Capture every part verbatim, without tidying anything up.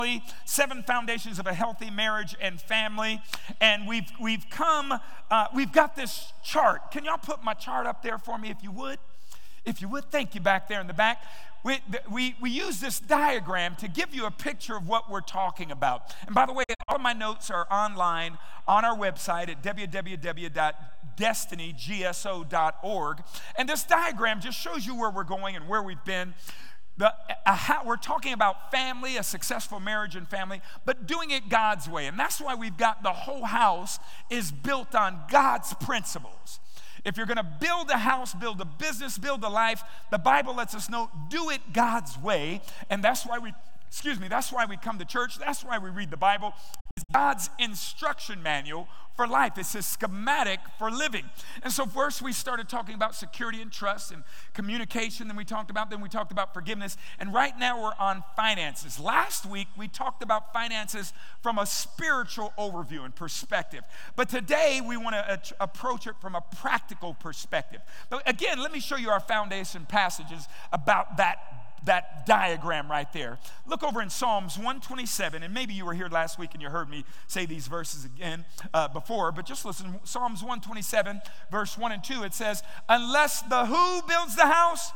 Seven foundations of a healthy marriage and family. And we've we've come, uh, we've got this chart. Can y'all put my chart up there for me if you would? If you would, thank you back there in the back. We, we, we use this diagram to give you a picture of what we're talking about. And by the way, all of my notes are online on our website at w w w dot destiny g s o dot org. And this diagram just shows you where we're going and where we've been. The, a, a, we're talking about family, a successful marriage and family, but doing it God's way. And that's why we've got the whole house is built on God's principles. If you're going to build a house, build a business, build a life, the Bible lets us know, do it God's way. And that's why we, excuse me, that's why we come to church. That's why we read the Bible. It's God's instruction manual for life. It's a schematic for living. And so first we started talking about security and trust and communication. Then we talked about, then we talked about forgiveness. And right now we're on finances. Last week we talked about finances from a spiritual overview and perspective. But today we want to a- approach it from a practical perspective. But again, let me show you our foundation passages about that that diagram right there. Look over in Psalms one twenty-seven, and maybe you were here last week and you heard me say these verses again uh, before, but just listen. Psalms one twenty-seven, verse one and two, it says, unless the who builds the house?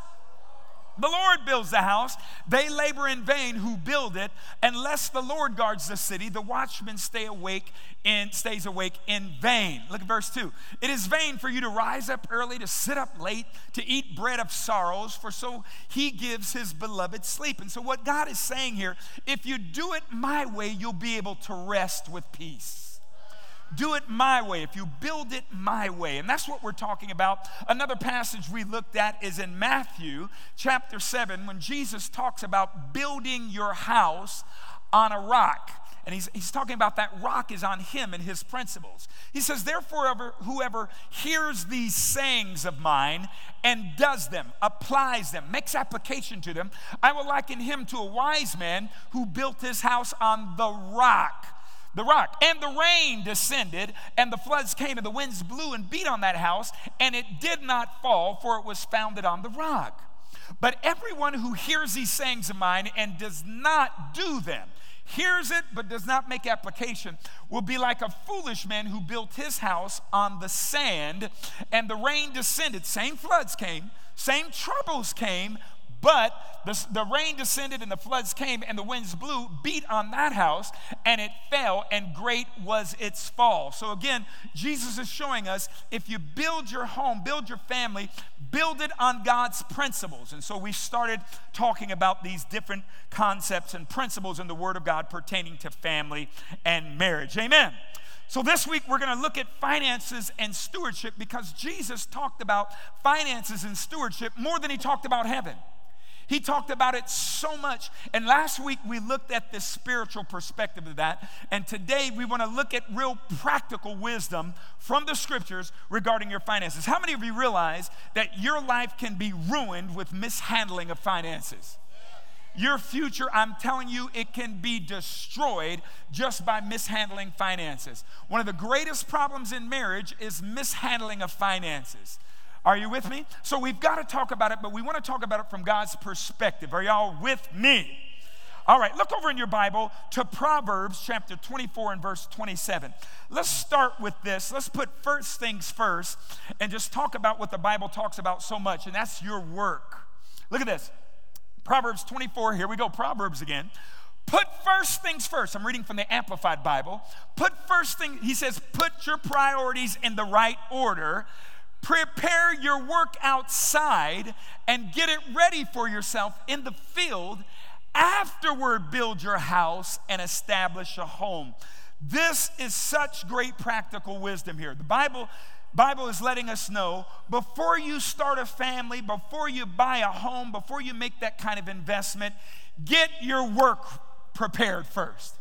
The Lord builds the house. They labor in vain who build it. Unless the Lord guards the city, the watchman stay awake and stays awake in vain. Look at verse two. It is vain for you to rise up early, to sit up late, to eat bread of sorrows, for so he gives his beloved sleep. And so what God is saying here, if you do it my way, you'll be able to rest with peace. Do it my way, if you build it my way. And that's what we're talking about. Another passage we looked at is in Matthew chapter seven, when Jesus talks about building your house on a rock. And he's, he's talking about that rock is on him and his principles. He says, therefore, ever, whoever hears these sayings of mine and does them, applies them, makes application to them, I will liken him to a wise man who built his house on the rock. The rock. And the rain descended, and the floods came, and the winds blew and beat on that house, and it did not fall, for it was founded on the rock. But everyone who hears these sayings of mine and does not do them, hears it but does not make application, will be like a foolish man who built his house on the sand, and the rain descended. Same floods came, same troubles came, but the, the rain descended and the floods came and the winds blew, beat on that house, and it fell, and great was its fall. So again, Jesus is showing us, if you build your home, build your family, build it on God's principles. And so we started talking about these different concepts and principles in the Word of God pertaining to family and marriage. Amen. So this week we're going to look at finances and stewardship, because Jesus talked about finances and stewardship more than he talked about heaven. He talked about it so much. And last week we looked at the spiritual perspective of that. And today we want to look at real practical wisdom from the scriptures regarding your finances. How many of you realize that your life can be ruined with mishandling of finances? Your future, I'm telling you, it can be destroyed just by mishandling finances. One of the greatest problems in marriage is mishandling of finances. Are you with me? So we've got to talk about it, but we want to talk about it from God's perspective. Are y'all with me? All right, look over in your Bible to Proverbs chapter twenty-four and verse twenty-seven. Let's start with this. Let's put first things first and just talk about what the Bible talks about so much, and that's your work. Look at this. Proverbs twenty-four, here we go, Proverbs again. Put first things first. I'm reading from the Amplified Bible. Put first thing, he says, put your priorities in the right order. Prepare your work outside and get it ready for yourself in the field. Afterward, build your house and establish a home. This is such great practical wisdom here. The Bible, Bible is letting us know, before you start a family, before you buy a home, before you make that kind of investment, get your work prepared first.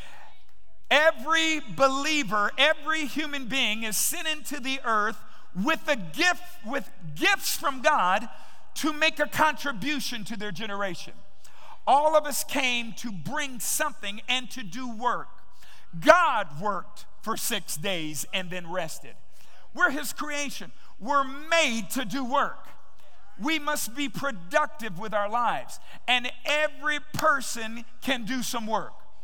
Every believer, every human being is sent into the earth with a gift, with gifts from God to make a contribution to their generation. All of us came to bring something and to do work. God worked for six days and then rested. We're his creation. We're made to do work. We must be productive with our lives. And every person can do some work.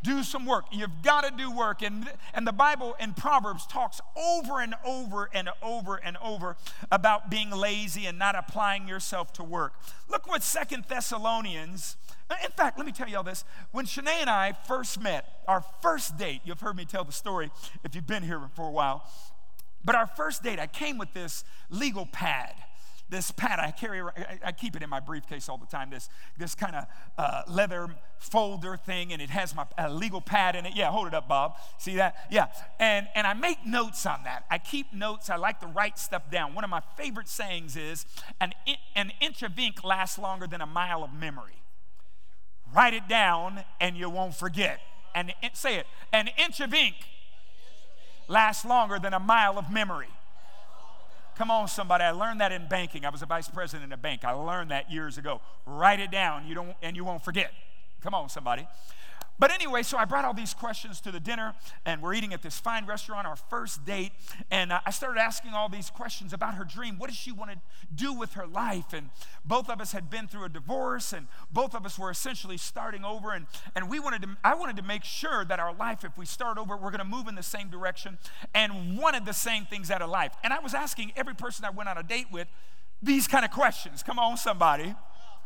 do some work. You've got to do work. And, and the Bible in Proverbs talks over and over and over and over about being lazy and not applying yourself to work. Look what Second Thessalonians, in fact, let me tell you all this. When Shanae and I first met, our first date, you've heard me tell the story if you've been here for a while, but our first date, I came with this legal pad. This pad, I carry, I, I keep it in my briefcase all the time, this, this kind of uh, leather folder thing, and it has my uh, legal pad in it. Yeah, hold it up, Bob. See that? Yeah, and, and I make notes on that. I keep notes. I like to write stuff down. One of my favorite sayings is, an, in, an inch of ink lasts longer than a mile of memory. Write it down, and you won't forget. And say it, an inch of ink lasts longer than a mile of memory. Come on, somebody. I learned that in banking. I was a vice president in a bank. I learned that years ago. Write it down, you don't, and you won't forget. Come on, somebody. But anyway, so I brought all these questions to the dinner, and we're eating at this fine restaurant, our first date, and uh, I started asking all these questions about her dream. What does she want to do with her life? And both of us had been through a divorce, and both of us were essentially starting over, and, and we wanted to, I wanted to make sure that our life, if we start over, we're going to move in the same direction and wanted the same things out of life. And I was asking every person I went on a date with these kind of questions. Come on, somebody.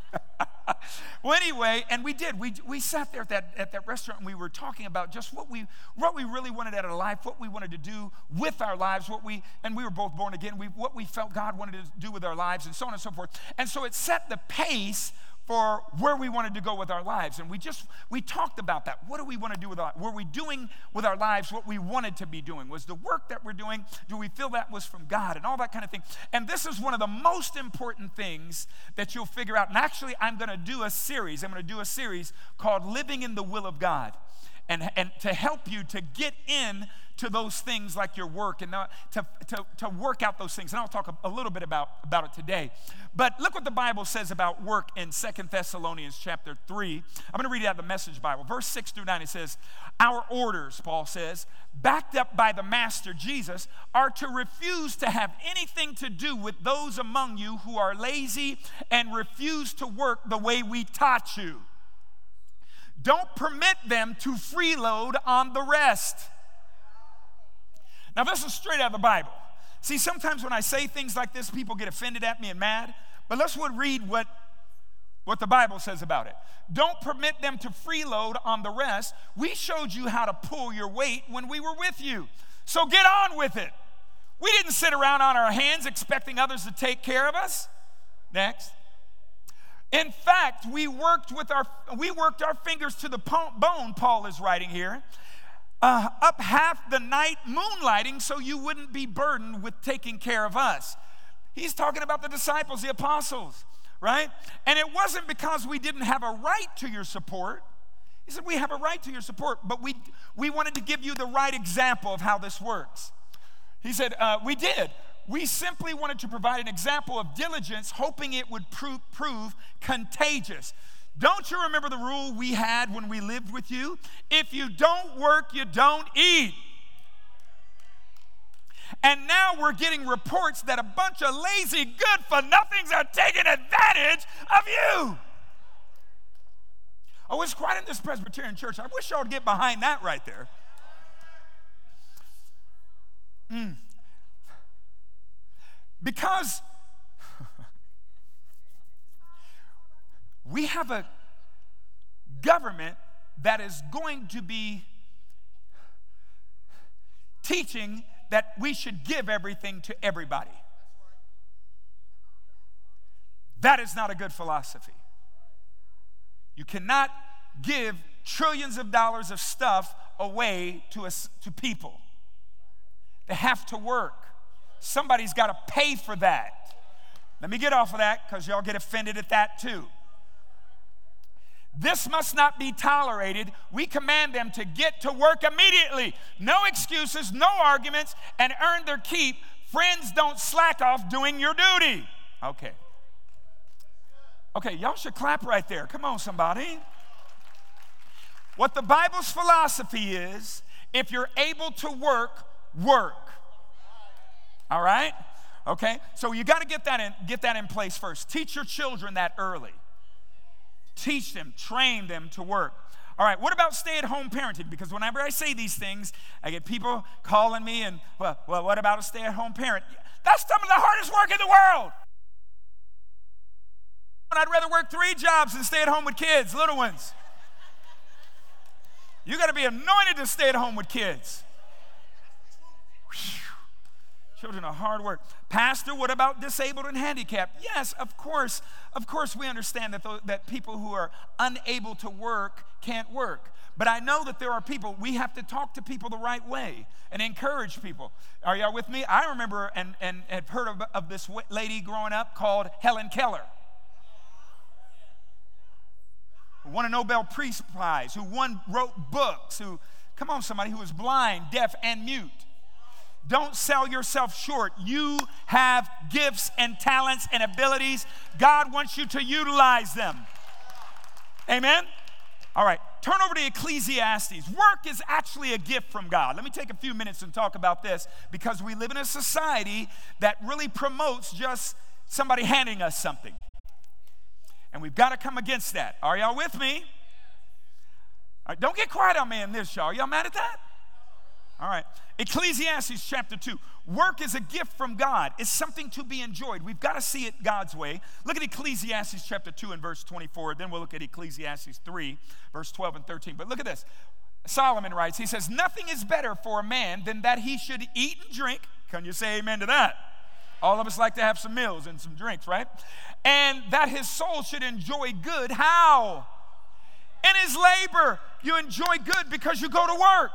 Well, anyway, and we did. We we sat there at that at that restaurant, and we were talking about just what we what we really wanted out of life, what we wanted to do with our lives, what we and we were both born again. We what we felt God wanted to do with our lives, and so on and so forth. And so it set the pace for where we wanted to go with our lives. And we just, we talked about that. What do we want to do with our, were we doing with our lives what we wanted to be doing? Was the work that we're doing, do we feel that was from God? And all that kind of thing. And this is one of the most important things that you'll figure out. And actually, I'm going to do a series. I'm going to do a series called Living in the Will of God. And, and to help you to get in to those things like your work and not, to, to, to work out those things. And I'll talk a, a little bit about, about it today. But look what the Bible says about work in Second Thessalonians chapter three. I'm going to read it out of the Message Bible. Verse six through nine, it says, our orders, Paul says, backed up by the Master Jesus, are to refuse to have anything to do with those among you who are lazy and refuse to work the way we taught you. Don't permit them to freeload on the rest. Now, this is straight out of the Bible. See, sometimes when I say things like this, people get offended at me and mad. But let's read what, what the Bible says about it. Don't permit them to freeload on the rest. We showed you how to pull your weight when we were with you. So get on with it. We didn't sit around on our hands expecting others to take care of us. Next. In fact, we worked with our we worked our fingers to the bone, Paul is writing here, uh, up half the night moonlighting so you wouldn't be burdened with taking care of us. He's talking about the disciples, the apostles, right? And it wasn't because we didn't have a right to your support. He said, we have a right to your support, but we, we wanted to give you the right example of how this works. He said, uh, we did. We simply wanted to provide an example of diligence, hoping it would prove, prove contagious. Don't you remember the rule we had when we lived with you? If you don't work, you don't eat. And now we're getting reports that a bunch of lazy good-for-nothings are taking advantage of you. Oh, it's quite in this Presbyterian church. I wish y'all would get behind that right there. Mm. Because we have a government that is going to be teaching that we should give everything to everybody. That is not a good philosophy. You cannot give trillions of dollars of stuff away to us, to people. They have to work. Somebody's got to pay for that. Let me get off of that because y'all get offended at that too. This must not be tolerated. We command them to get to work immediately. No excuses, no arguments, and earn their keep. Friends, don't slack off doing your duty. Okay. Okay, y'all should clap right there. Come on, somebody. What the Bible's philosophy is, if you're able to work, work. All right? Okay? So you got to get that in, get that in place first. Teach your children that early. Teach them, train them to work. All right, what about stay-at-home parenting? Because whenever I say these things, I get people calling me and, well, well, what about a stay-at-home parent? That's some of the hardest work in the world. I'd rather work three jobs than stay at home with kids, little ones. You got to be anointed to stay at home with kids. Whew. Children are hard work. Pastor, what about disabled and handicapped? Yes, of course. Of course we understand that, th- that people who are unable to work can't work. But I know that there are people, we have to talk to people the right way and encourage people. Are y'all with me? I remember and, and have heard of, of this lady growing up called Helen Keller, who won a Nobel Peace Prize, who won, wrote books, who, come on somebody, who was blind, deaf, and mute. Don't sell yourself short. You have gifts and talents and abilities. God wants you to utilize them. Amen? All right, turn over to Ecclesiastes. Work is actually a gift from God. Let me take a few minutes and talk about this because we live in a society that really promotes just somebody handing us something. And we've got to come against that. Are y'all with me? All right, don't get quiet on me in this, y'all. Y'all mad at that? All right. Ecclesiastes chapter two. Work is a gift from God. It's something to be enjoyed. We've got to see it God's way. Look at Ecclesiastes chapter two and verse twenty-four. Then we'll look at Ecclesiastes three, verse twelve and thirteen. But look at this. Solomon writes, he says, nothing is better for a man than that he should eat and drink. Can you say amen to that? All of us like to have some meals and some drinks, right? And that his soul should enjoy good. How? In his labor, you enjoy good because you go to work.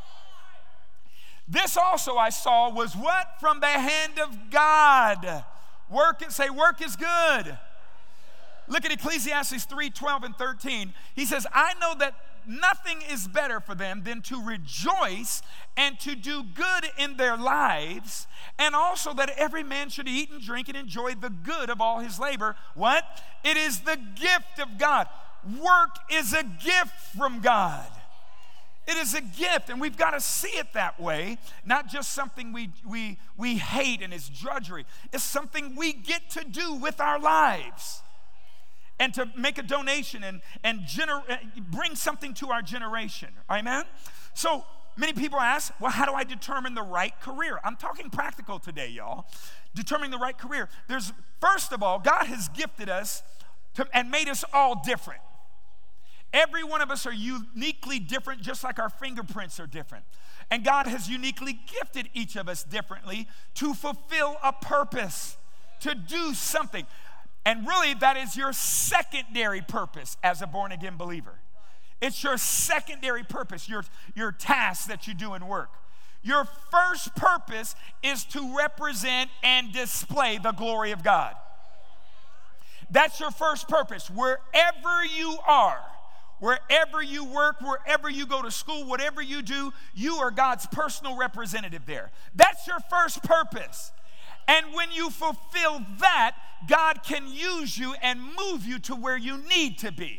This also I saw was what? From the hand of God. Work, say work is good. Look at Ecclesiastes three, twelve and thirteen. He says, I know that nothing is better for them than to rejoice and to do good in their lives, and also that every man should eat and drink and enjoy the good of all his labor. What? It is the gift of God. Work is a gift from God. It is a gift, and we've got to see it that way, not just something we, we, we hate and it's drudgery. It's something we get to do with our lives and to make a donation and, and gener- bring something to our generation. Amen? So many people ask, well, how do I determine the right career? I'm talking practical today, y'all. Determining the right career. There's, first of all, God has gifted us to, and made us all different. Every one of us are uniquely different, just like our fingerprints are different. And God has uniquely gifted each of us differently to fulfill a purpose, to do something. And really, that is your secondary purpose as a born-again believer. It's your secondary purpose, your, your task that you do in work. Your first purpose is to represent and display the glory of God. That's your first purpose. Wherever you are, wherever you work, wherever you go to school, whatever you do, you are God's personal representative there. That's your first purpose. And when you fulfill that, God can use you and move you to where you need to be.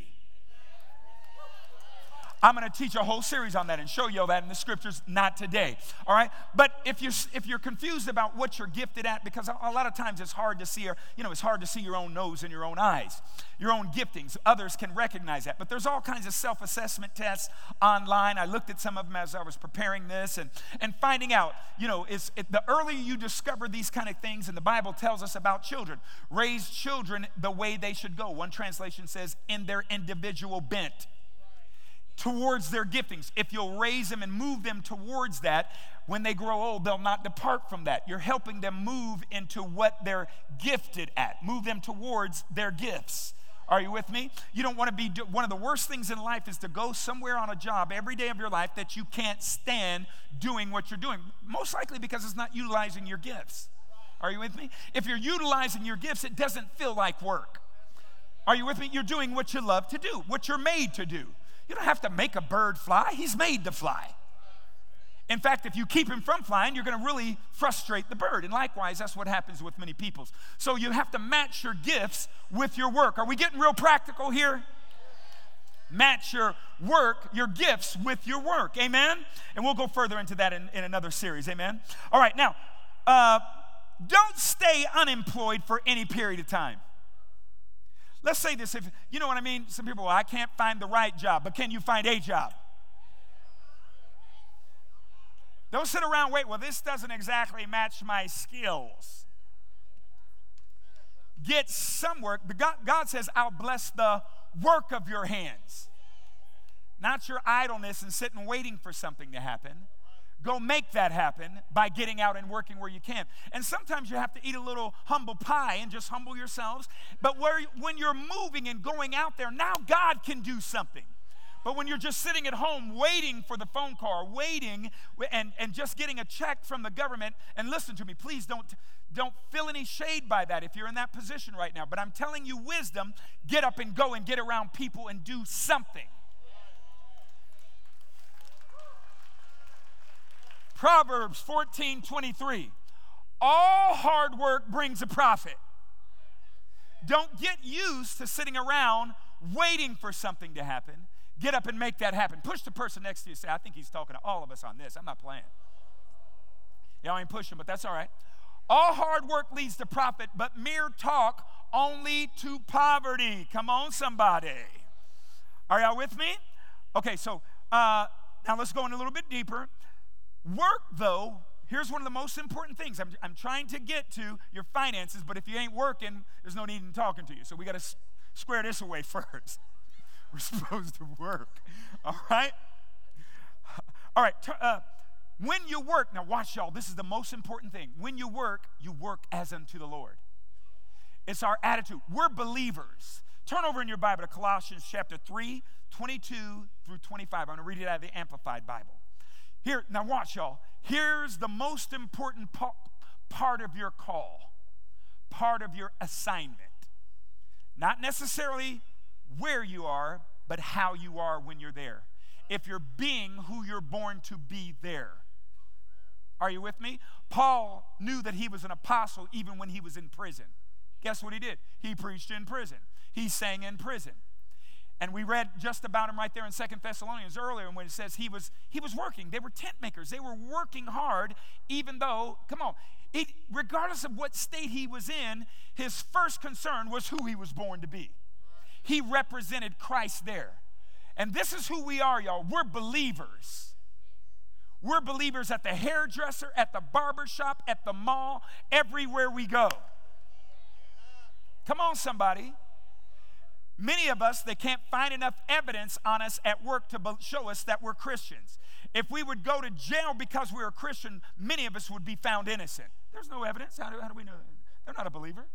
I'm going to teach a whole series on that and show you all that in the scriptures, not today, all right? But if you're, if you're confused about what you're gifted at, because a lot of times it's hard to see, your, you know, it's hard to see your own nose and your own eyes, your own giftings. Others can recognize that. But there's all kinds of self-assessment tests online. I looked at some of them as I was preparing this and, and finding out, you know, is it, the earlier you discover these kind of things, and the Bible tells us about children, raise children the way they should go. One translation says, in their individual bent towards their giftings. If you'll raise them and move them towards that, when they grow old, they'll not depart from that. You're helping them move into what they're gifted at. Move them towards their gifts. Are you with me? You don't want to be, one of the worst things in life is to go somewhere on a job every day of your life that you can't stand doing what you're doing. Most likely because it's not utilizing your gifts. Are you with me? If you're utilizing your gifts, it doesn't feel like work. Are you with me? You're doing what you love to do, what you're made to do. You don't have to make a bird fly. He's made to fly. In fact, if you keep him from flying, you're going to really frustrate the bird. And likewise, that's what happens with many people. So you have to match your gifts with your work. Are we getting real practical here? Match your work, your gifts with your work. Amen? And we'll go further into that in, in another series. Amen? All right, now, uh, don't stay unemployed for any period of time. Let's say this, if you know what I mean. Some people, well, I can't find the right job, but can you find a job? Don't sit around, wait, well, this doesn't exactly match my skills. Get some work. God, God says, I'll bless the work of your hands. Not your idleness and sitting waiting for something to happen. Go make that happen by getting out and working where you can. And sometimes you have to eat a little humble pie and just humble yourselves. But where, when you're moving and going out there, now God can do something. But when you're just sitting at home waiting for the phone call, waiting and, and just getting a check from the government, and listen to me, please don't, don't feel any shade by that if you're in that position right now. But I'm telling you wisdom, get up and go and get around people and do something. Proverbs fourteen twenty-three. All hard work brings a profit. Don't get used to sitting around waiting for something to happen. Get up and make that happen. Push the person next to you and say, I think he's talking to all of us on this. I'm not playing. Yeah, I ain't pushing, but that's all right. All hard work leads to profit, but mere talk only to poverty. Come on, somebody. Are y'all with me? Okay, so uh, now let's go in a little bit deeper. Work, though, here's one of the most important things. I'm, I'm trying to get to your finances, but if you ain't working, there's no need in talking to you. So we got to s- square this away first. We're supposed to work, all right? All right, t- uh, when you work, now watch y'all, this is the most important thing. When you work, you work as unto the Lord. It's our attitude. We're believers. Turn over in your Bible to Colossians chapter three, twenty-two through twenty-five. I'm going to read it out of the Amplified Bible. Here, now watch y'all. Here's the most important pa- part of your call, part of your assignment. Not necessarily where you are, but how you are when you're there. If you're being who you're born to be there. Are you with me? Paul knew that he was an apostle even when he was in prison. Guess what he did? He preached in prison. He sang in prison. And we read just about him right there in Second Thessalonians earlier when it says he was he was working. They were tent makers. They were working hard even though, come on, it, regardless of what state he was in, his first concern was who he was born to be. He represented Christ there. And this is who we are, y'all. We're believers. We're believers at the hairdresser, at the barber shop, at the mall, everywhere we go. Come on, somebody. Many of us, they can't find enough evidence on us at work to show us that we're Christians. If we would go to jail because we were a Christian, many of us would be found innocent. There's no evidence. How do, how do we know? They're not a believer.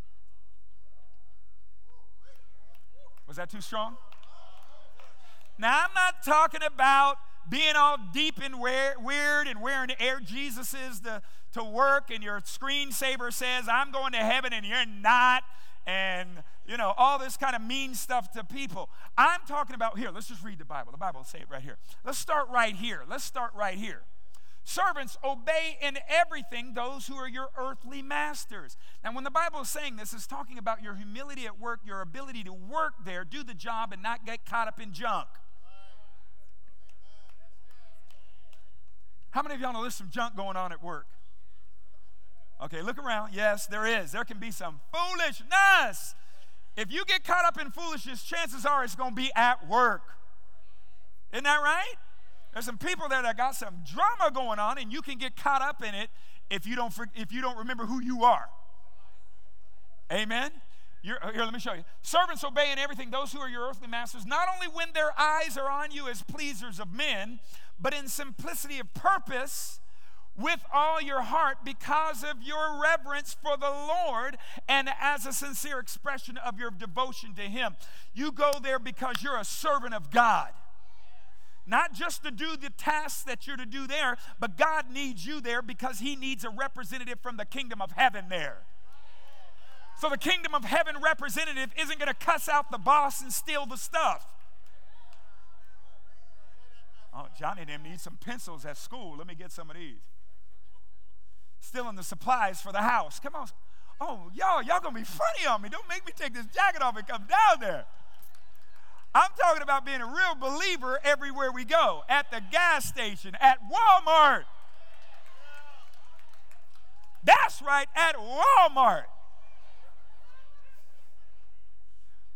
Was that too strong? Now, I'm not talking about being all deep and weird and wearing Air Jesuses to, to work and your screensaver says, I'm going to heaven and you're not, and, you know, all this kind of mean stuff to people. I'm talking about, here, let's just read the Bible. The Bible will say it right here. Let's start right here. Let's start right here. Servants, obey in everything those who are your earthly masters. Now, when the Bible is saying this, it's talking about your humility at work, your ability to work there, do the job, and not get caught up in junk. How many of y'all know there's some junk going on at work? Okay, look around. Yes, there is. There can be some foolishness. If you get caught up in foolishness, chances are it's going to be at work. Isn't that right? There's some people there that got some drama going on, and you can get caught up in it if you don't, if you don't remember who you are. Amen? You're, here, let me show you. Servants, obey in everything those who are your earthly masters, not only when their eyes are on you as pleasers of men, but in simplicity of purpose, with all your heart, because of your reverence for the Lord and as a sincere expression of your devotion to Him. You go there because you're a servant of God. Not just to do the tasks that you're to do there, but God needs you there because He needs a representative from the kingdom of heaven there. So the kingdom of heaven representative isn't going to cuss out the boss and steal the stuff. Oh, Johnny and them need some pencils at school. Let me get some of these. Stealing the supplies for the house. Come on. Oh, y'all, y'all going to be funny on me. Don't make me take this jacket off and come down there. I'm talking about being a real believer everywhere we go. At the gas station, at Walmart. That's right, at Walmart.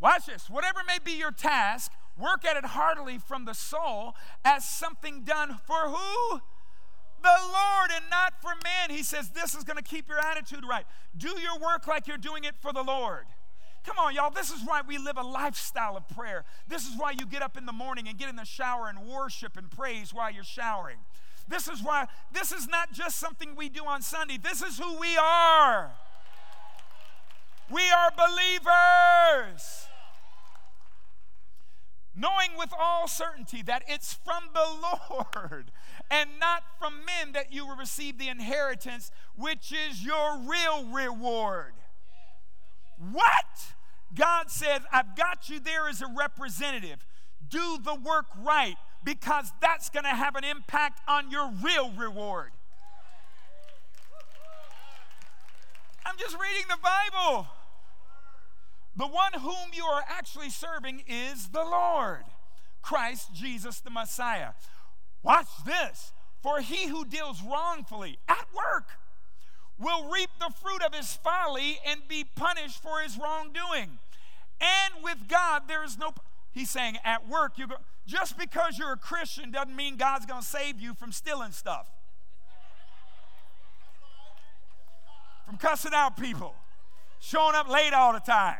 Watch this. Whatever may be your task, work at it heartily from the soul as something done for who? The Lord, and not for men. He says this is going to keep your attitude right. Do your work like you're doing it for the Lord. Come on, y'all. This is why we live a lifestyle of prayer. This is why you get up in the morning and get in the shower and worship and praise while you're showering. This is why, this is not just something we do on Sunday. This is who we are. We are believers. Knowing with all certainty that it's from the Lord and not from men that you will receive the inheritance, which is your real reward. What? God said, I've got you there as a representative. Do the work right, because that's going to have an impact on your real reward. I'm just reading the Bible. The one whom you are actually serving is the Lord, Christ Jesus the Messiah. Watch this. For he who deals wrongfully at work will reap the fruit of his folly and be punished for his wrongdoing. And with God, there is no... He's saying at work, you go, just because you're a Christian doesn't mean God's going to save you from stealing stuff, from cussing out people, showing up late all the time.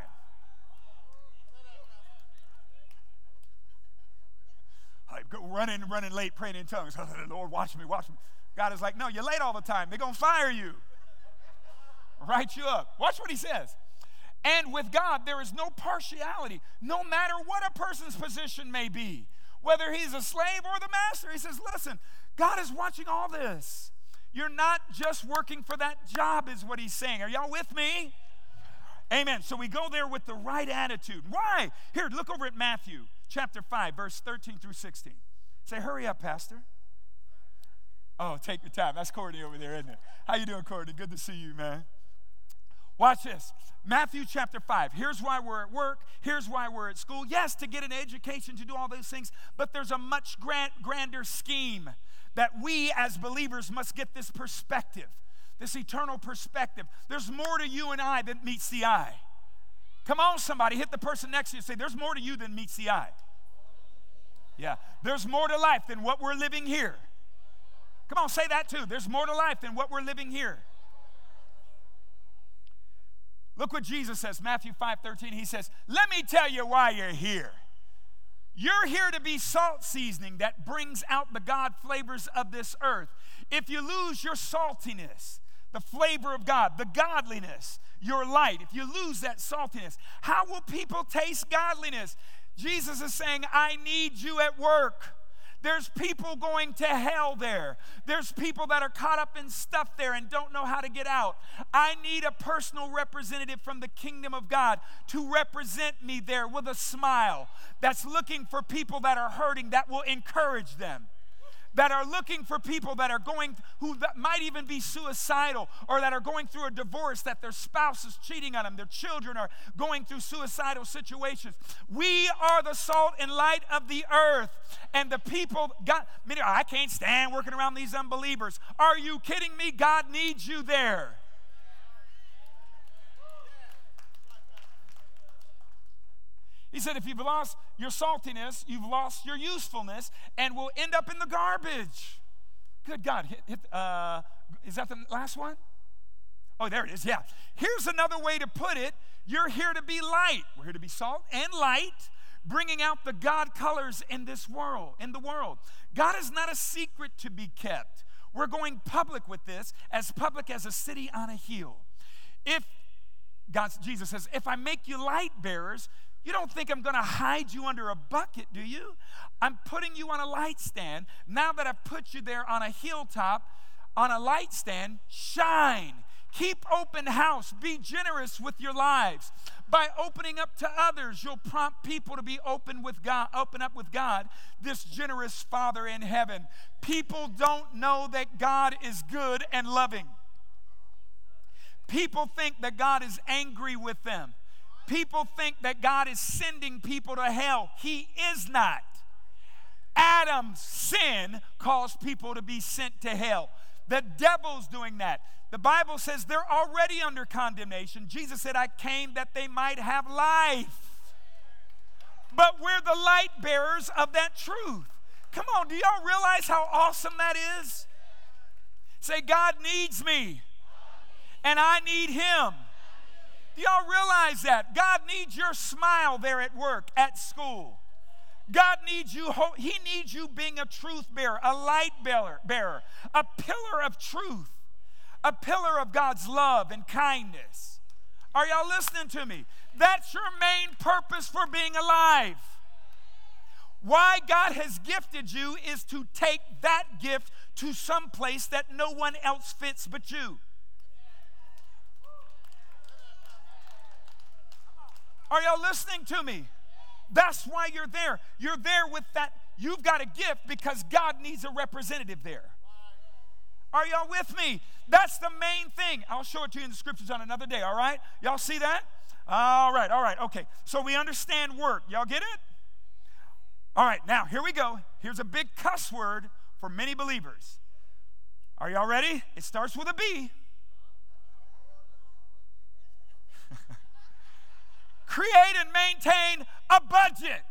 I go running, running late, praying in tongues. Oh, Lord, watch me, watch me. God is like, no, you're late all the time. They're going to fire you, write you up. Watch what he says. And with God, there is no partiality, no matter what a person's position may be, whether he's a slave or the master. He says, listen, God is watching all this. You're not just working for that job, is what he's saying. Are y'all with me? Amen. So we go there with the right attitude. Why? Here, look over at Matthew chapter five, verse thirteen through sixteen. Say, hurry up, Pastor. Oh, take your time. That's Courtney over there, isn't it? How you doing, Courtney? Good to see you, man. Watch this. Matthew chapter five. Here's why we're at work. Here's why we're at school. Yes, to get an education, to do all those things, but there's a much grand, grander scheme that we as believers must get this perspective, this eternal perspective. There's more to you and I than meets the eye. Come on, somebody. Hit the person next to you and say, there's more to you than meets the eye. Yeah. There's more to life than what we're living here. Come on, say that too. There's more to life than what we're living here. Look what Jesus says, Matthew five thirteen. He says, let me tell you why you're here. You're here to be salt seasoning that brings out the God flavors of this earth. If you lose your saltiness, the flavor of God, the godliness, your light, if you lose that saltiness, how will people taste godliness? Jesus is saying, I need you at work. There's people going to hell there. There's people that are caught up in stuff there and don't know how to get out. I need a personal representative from the kingdom of God to represent me there with a smile, that's looking for people that are hurting, that will encourage them, that are looking for people that are going, who that might even be suicidal, or that are going through a divorce, that their spouse is cheating on them, their children are going through suicidal situations. We are the salt and light of the earth, and the people, God, many, I can't stand working around these unbelievers. Are you kidding me? God needs you there. He said, if you've lost your saltiness, you've lost your usefulness and will end up in the garbage. Good God. Hit, hit, uh, is that the last one? Oh, there it is. Yeah. Here's another way to put it. You're here to be light. We're here to be salt and light, bringing out the God colors in this world, in the world. God is not a secret to be kept. We're going public with this, as public as a city on a hill. If, God, Jesus says, if I make you light bearers, you don't think I'm going to hide you under a bucket, do you? I'm putting you on a light stand. Now that I've put you there on a hilltop, on a light stand, shine. Keep open house. Be generous with your lives. By opening up to others, you'll prompt people to be open with God, open up with God, this generous Father in heaven. People don't know that God is good and loving. People think that God is angry with them. People think that God is sending people to hell. He is not. Adam's sin caused people to be sent to hell. The devil's doing that. The Bible says they're already under condemnation. Jesus said, I came that they might have life. but we're the light bearers of that truth. Come on, do y'all realize how awesome that is? Say, God needs me, and I need him. Do y'all realize that? God needs your smile there at work, at school. God needs you, he needs you being a truth bearer, a light bearer, a pillar of truth, a pillar of God's love and kindness. Are y'all listening to me? That's your main purpose for being alive. Why God has gifted you is to take that gift to some place that no one else fits but you. Are y'all listening to me? That's why you're there. You're there with that. You've got a gift because God needs a representative there. Are y'all with me? That's the main thing. I'll show it to you in the scriptures on another day, all right? Y'all see that? All right, all right, okay. So we understand work. Y'all get it? All right, now here we go. Here's a big cuss word for many believers. Are y'all ready? It starts with a B. Create and maintain a budget.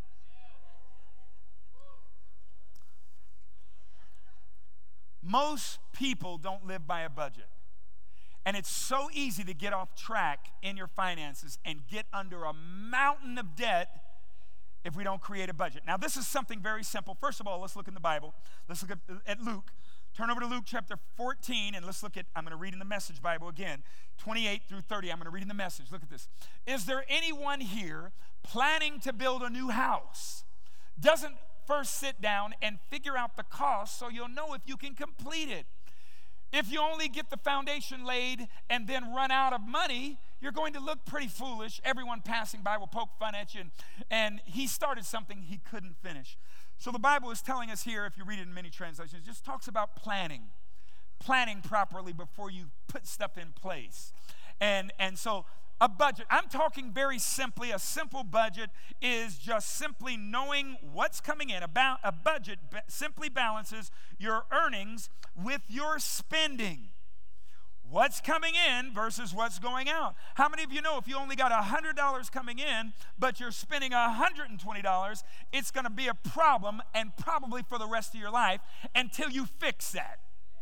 Most people don't live by a budget. And it's so easy to get off track in your finances and get under a mountain of debt if we don't create a budget. Now, this is something very simple. First of all, let's look in the Bible. Let's look at, at Luke. Turn over to Luke chapter fourteen, and let's look at, I'm going to read in the Message Bible again, twenty-eight through thirty. I'm going to read in the Message. Look at this. Is there anyone here planning to build a new house? Doesn't first sit down and figure out the cost so you'll know if you can complete it. If you only get the foundation laid and then run out of money, you're going to look pretty foolish. Everyone passing by will poke fun at you, and, and he started something he couldn't finish. So the Bible is telling us here, if you read it in many translations, it just talks about planning. Planning properly before you put stuff in place. And, and so a budget, I'm talking very simply, a simple budget is just simply knowing what's coming in. A, a budget ba- simply balances your earnings with your spending. What's coming in versus what's going out. How many of you know if you only got one hundred dollars coming in, but you're spending one hundred twenty dollars, it's going to be a problem, and probably for the rest of your life, until you fix that.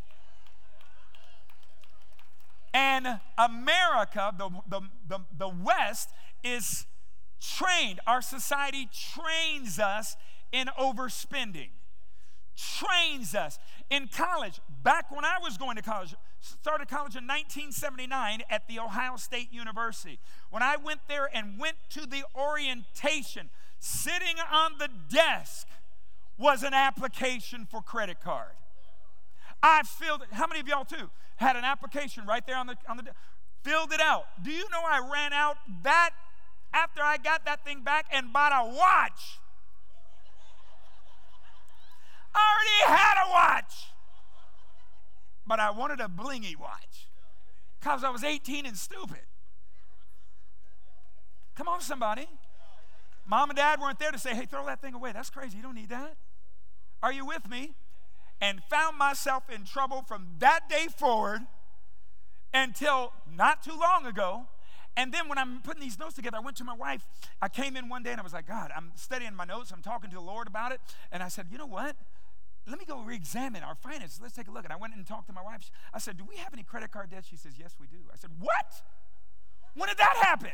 And America, the, the, the, the West, is trained. Our society trains us in overspending. Trains us. In college, back when I was going to college, started college in nineteen seventy-nine at the Ohio State University. When I went there and went to the orientation, sitting on the desk was an application for credit card. I filled it. How many of y'all too had an application right there on the on the filled it out? Do you know I ran out that after I got that thing back and bought a watch? I already had a watch, but I wanted a blingy watch because I was eighteen and stupid. Come on, somebody. Mom and Dad weren't there to say, hey, throw that thing away. That's crazy. You don't need that. Are you with me? And found myself in trouble from that day forward until not too long ago. And then when I'm putting these notes together, I went to my wife. I came in one day and I was like, God, I'm studying my notes. I'm talking to the Lord about it. And I said, you know what? Let me go re-examine our finances. Let's take a look. And I went and talked to my wife. I said, do we have any credit card debt? She says, yes, we do. I said, what? When did that happen?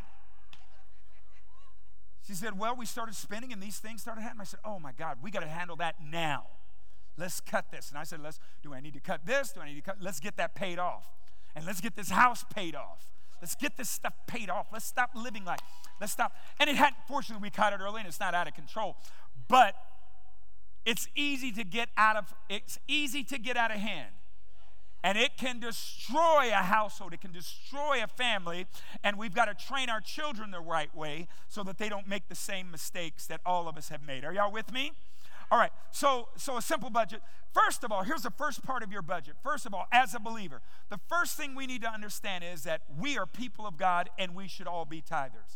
She said, well, we started spending and these things started happening. I said, oh my God, we got to handle that now. Let's cut this. And I said, let's, do I need to cut this? Do I need to cut? Let's get that paid off. And let's get this house paid off. Let's get this stuff paid off. Let's stop living like, let's stop. And it had, fortunately, we caught it early and it's not out of control. But it's easy to get out of, it's easy to get out of hand. And it can destroy a household. It can destroy a family. And we've got to train our children the right way so that they don't make the same mistakes that all of us have made. Are y'all with me? All right, so, so a simple budget. First of all, here's the first part of your budget. First of all, as a believer, the first thing we need to understand is that we are people of God and we should all be tithers.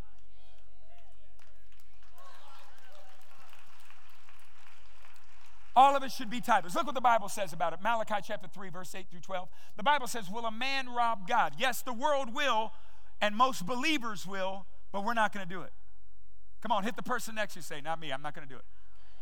All of us should be tithers. Look what the Bible says about it. Malachi chapter three, verse eight through twelve. The Bible says, will a man rob God? Yes, the world will, and most believers will, but we're not going to do it. Come on, hit the person next to you. Say, not me. I'm not going to do it.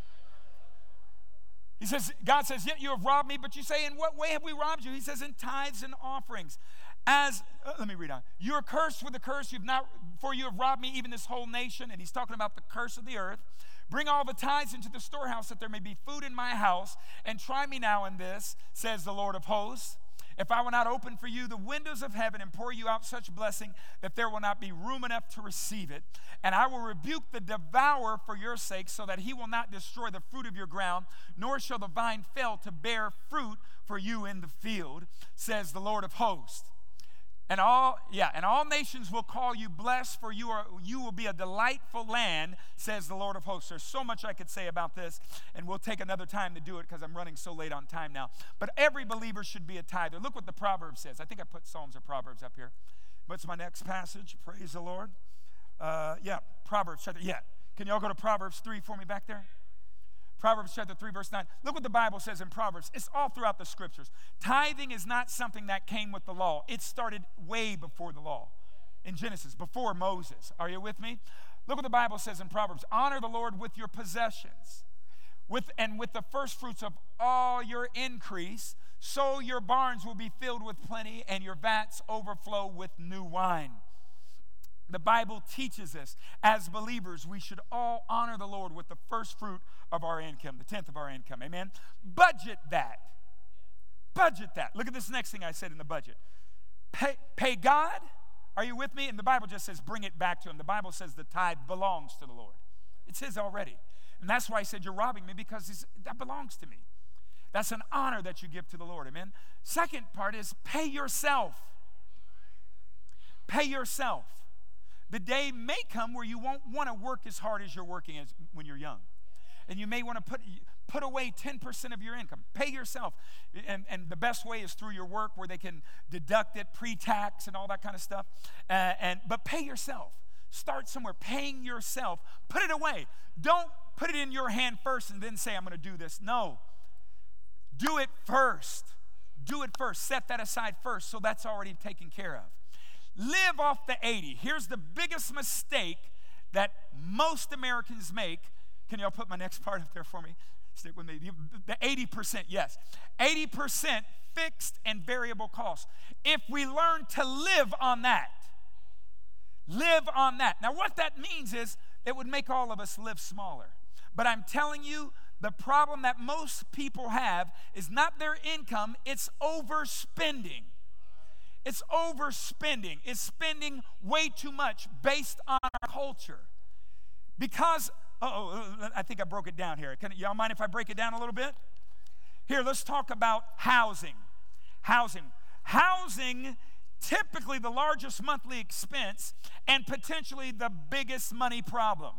He says, God says, yet you have robbed me. But you say, in what way have we robbed you? He says, in tithes and offerings. As, uh, let me read on. You are cursed with a curse. You've not, for you have robbed me, even this whole nation. And he's talking about the curse of the earth. Bring all the tithes into the storehouse, that there may be food in my house. And try me now in this, says the Lord of hosts. If I will not open for you the windows of heaven and pour you out such blessing that there will not be room enough to receive it. And I will rebuke the devourer for your sake, so that he will not destroy the fruit of your ground, nor shall the vine fail to bear fruit for you in the field, says the Lord of hosts. And all, yeah, and all nations will call you blessed, for you are you will be a delightful land, says the Lord of hosts. There's so much I could say about this, and we'll take another time to do it because I'm running so late on time now. But every believer should be a tither. Look what the Proverbs says. I think I put Psalms or Proverbs up here. What's my next passage? Praise the Lord. Uh, yeah, Proverbs chapter. Yeah, can y'all go to Proverbs three for me back there? Proverbs chapter three, verse nine. Look what the Bible says in Proverbs. It's all throughout the scriptures. Tithing is not something that came with the law. It started way before the law. In Genesis, before Moses. Are you with me? Look what the Bible says in Proverbs. Honor the Lord with your possessions, with and with the first fruits of all your increase, so your barns will be filled with plenty, and your vats overflow with new wine. The Bible teaches us, as believers, we should all honor the Lord with the first fruit of our income, the tenth of our income. Amen? Budget that. Budget that. Look at this next thing I said in the budget. Pay, pay God. Are you with me? And the Bible just says bring it back to him. The Bible says the tithe belongs to the Lord. It's his already. And that's why he said you're robbing me, because he's, that belongs to me. That's an honor that you give to the Lord. Amen? Second part is pay yourself. Pay yourself. The day may come where you won't want to work as hard as you're working as when you're young. And you may want to put put away ten percent of your income. Pay yourself. And, and the best way is through your work, where they can deduct it, pre-tax and all that kind of stuff. Uh, and But pay yourself. Start somewhere. Paying yourself. Put it away. Don't put it in your hand first and then say, I'm going to do this. No. Do it first. Do it first. Set that aside first, so that's already taken care of. Live off the eighty. Here's the biggest mistake that most Americans make. Can y'all put my next part up there for me? Stick with me. The eighty percent, yes. eighty percent fixed and variable costs. If we learn to live on that, live on that. Now, what that means is it would make all of us live smaller. But I'm telling you, the problem that most people have is not their income, it's overspending. It's overspending. It's spending way too much based on our culture. Because, oh, I think I broke it down here. Can y'all mind if I break it down a little bit? Here, let's talk about housing. Housing. Housing, typically the largest monthly expense and potentially the biggest money problem.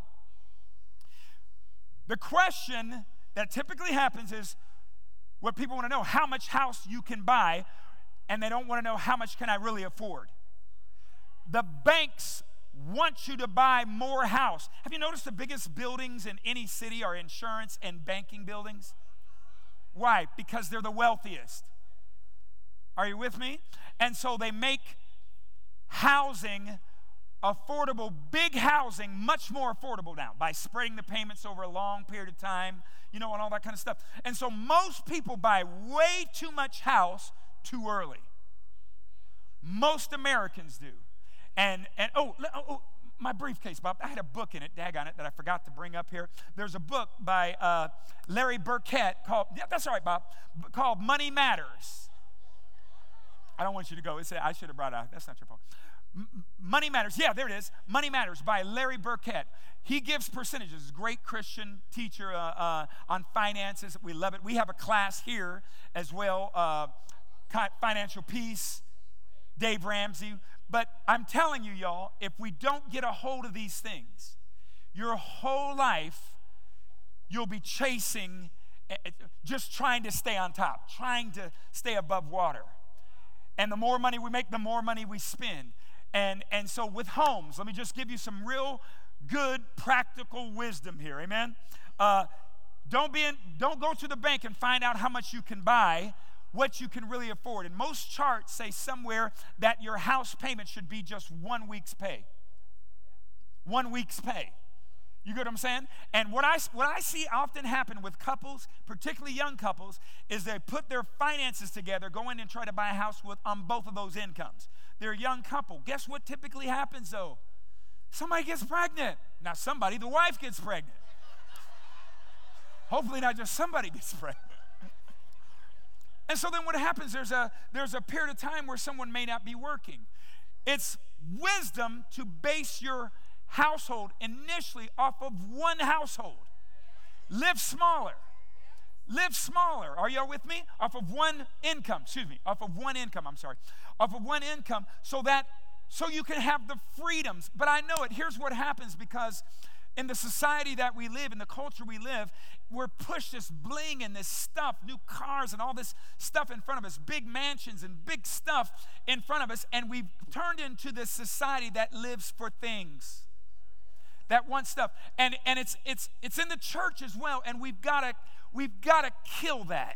The question that typically happens is what people want to know, how much house you can buy. And they don't want to know how much can I really afford. The banks want you to buy more house. Have you noticed the biggest buildings in any city are insurance and banking buildings? Why? Because they're the wealthiest. Are you with me? And so they make housing affordable, big housing, much more affordable now by spreading the payments over a long period of time, you know, and all that kind of stuff. And so most people buy way too much house too early. Most Americans do. And, and oh, oh, my briefcase, Bob. I had a book in it, daggone it, that I forgot to bring up here. There's a book by uh, Larry Burkett called, yeah, that's all right, Bob, called Money Matters. I don't want you to go. It's, I should have brought it out. That's not your fault. M- Money Matters. Yeah, there it is. Money Matters by Larry Burkett. He gives percentages. Great Christian teacher uh, uh, on finances. We love it. We have a class here as well, uh, Financial Peace, Dave Ramsey. But I'm telling you, y'all, if we don't get a hold of these things, your whole life, you'll be chasing, just trying to stay on top, trying to stay above water. And the more money we make, the more money we spend. And, and so with homes, let me just give you some real good practical wisdom here, amen? Uh, don't, be in, don't go to the bank and find out how much you can buy, what you can really afford. And most charts say somewhere that your house payment should be just one week's pay. One week's pay. You get what I'm saying? And what I, what I see often happen with couples, particularly young couples, is they put their finances together, go in and try to buy a house with on both of those incomes. They're a young couple. Guess what typically happens, though? Somebody gets pregnant. Now, somebody, the wife gets pregnant. Hopefully not just somebody gets pregnant. And so then what happens, there's a, there's a period of time where someone may not be working. It's wisdom to base your household initially off of one household. Live smaller. Live smaller. Are y'all with me? Off of one income. Excuse me. Off of one income. I'm sorry. Off of one income so that so you can have the freedoms. But I know it. Here's what happens, because in the society that we live, in the culture we live, we're pushed this bling and this stuff, new cars and all this stuff in front of us, big mansions and big stuff in front of us, and we've turned into this society that lives for things. That one stuff, and and it's it's it's in the church as well, and we've got to we've got to kill that.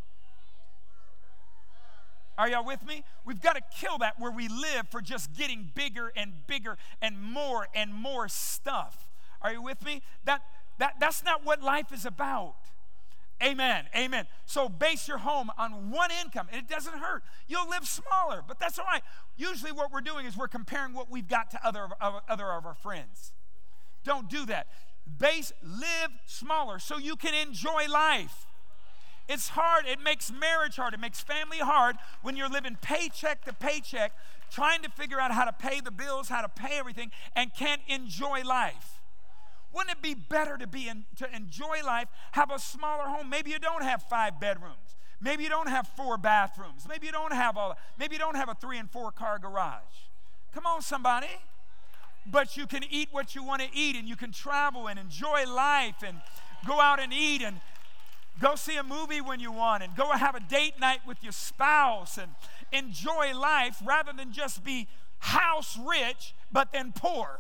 Are y'all with me? We've got to kill that, where we live for just getting bigger and bigger and more and more stuff. Are you with me? That that that's not what life is about. Amen. Amen. So base your home on one income, and it doesn't hurt. You'll live smaller, but that's all right. Usually, what we're doing is we're comparing what we've got to other of, other of our friends. Don't do that. Base, live smaller so you can enjoy life. It's hard. It makes marriage hard. It makes family hard when you're living paycheck to paycheck, trying to figure out how to pay the bills, how to pay everything, and can't enjoy life. Wouldn't it be better to be in, to enjoy life, have a smaller home? Maybe you don't have five bedrooms. Maybe you don't have four bathrooms. Maybe you don't have all. Maybe you don't have a three and four car garage. Come on, somebody. But you can eat what you want to eat, and you can travel and enjoy life and go out and eat and go see a movie when you want and go have a date night with your spouse and enjoy life rather than just be house rich but then poor.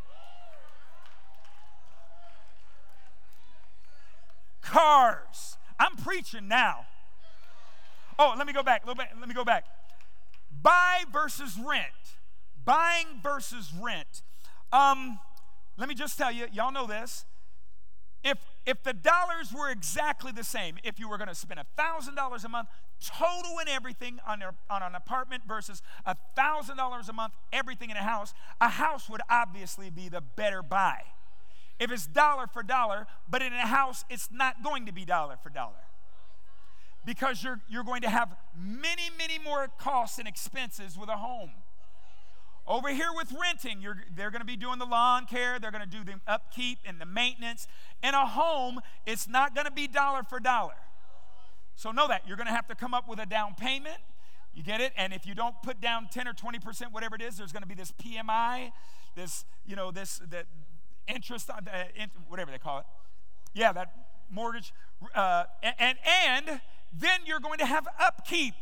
Cars. I'm preaching now. Oh, let me go back. Let me, let me go back. Buy versus rent. Buying versus rent. Um, let me just tell you, y'all know this. If if the dollars were exactly the same, if you were going to spend one thousand dollars a month, total and everything on, a, on an apartment versus one thousand dollars a month, everything in a house, a house would obviously be the better buy. If it's dollar for dollar, but in a house, it's not going to be dollar for dollar. Because you're, you're going to have many, many more costs and expenses with a home. Over here with renting, you're, they're going to be doing the lawn care. They're going to do the upkeep and the maintenance. In a home, it's not going to be dollar for dollar. So know that. You're going to have to come up with a down payment. You get it? And if you don't put down ten or twenty percent, whatever it is, there's going to be this P M I, this, you know, this that interest, uh, whatever they call it. Yeah, that mortgage. Uh, and, and then you're going to have upkeep.